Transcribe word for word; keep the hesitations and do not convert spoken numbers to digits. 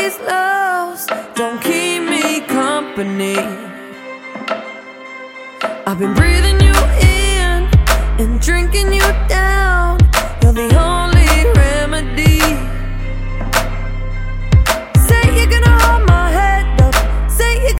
these loves don't keep me company. I've been breathing you in and drinking you down.